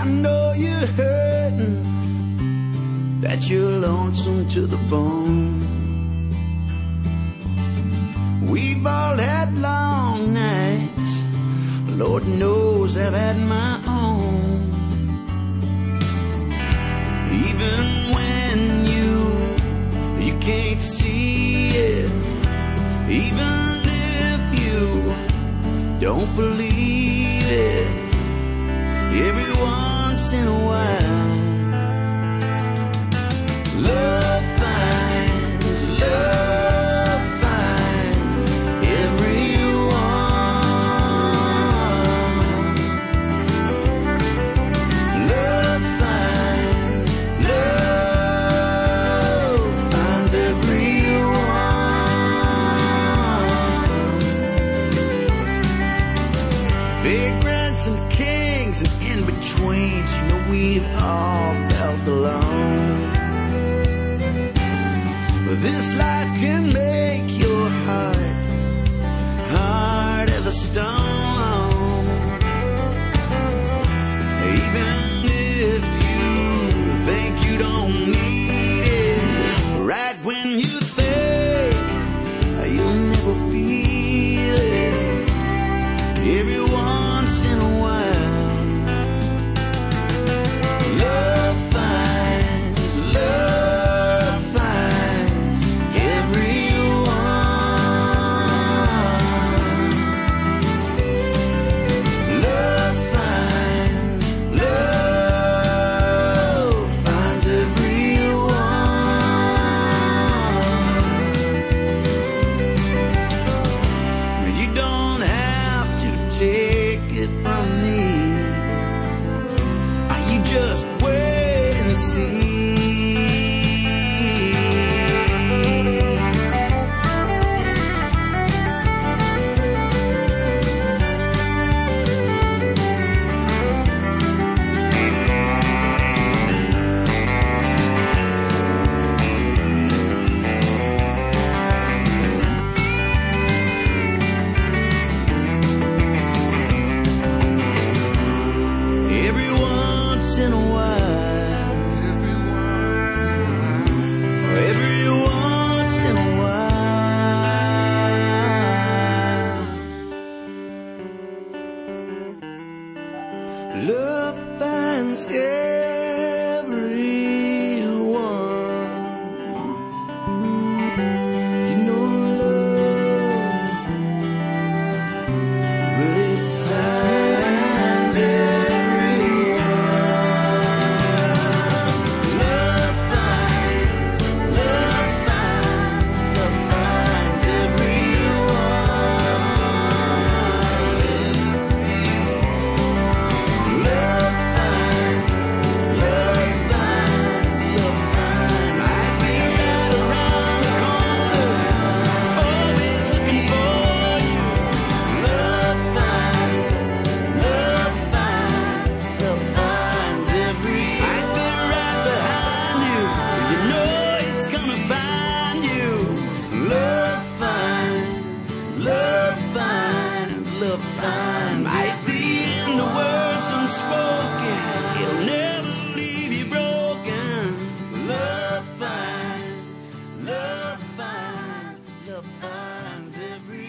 know you're hurting, that you're lonesome to the bone. We've all had long nights, Lord knows I've had my own. Even when you can't see it, even if you don't believe it, every once in a while, love finds everyone. Love finds everyone. Vagrants and kings and in-betweens, you know we've all felt alone. This life can make your heart hard as a stone. Even if you think you don't need it, right when you think you'll never feel it, every once in a while, love finds love finds every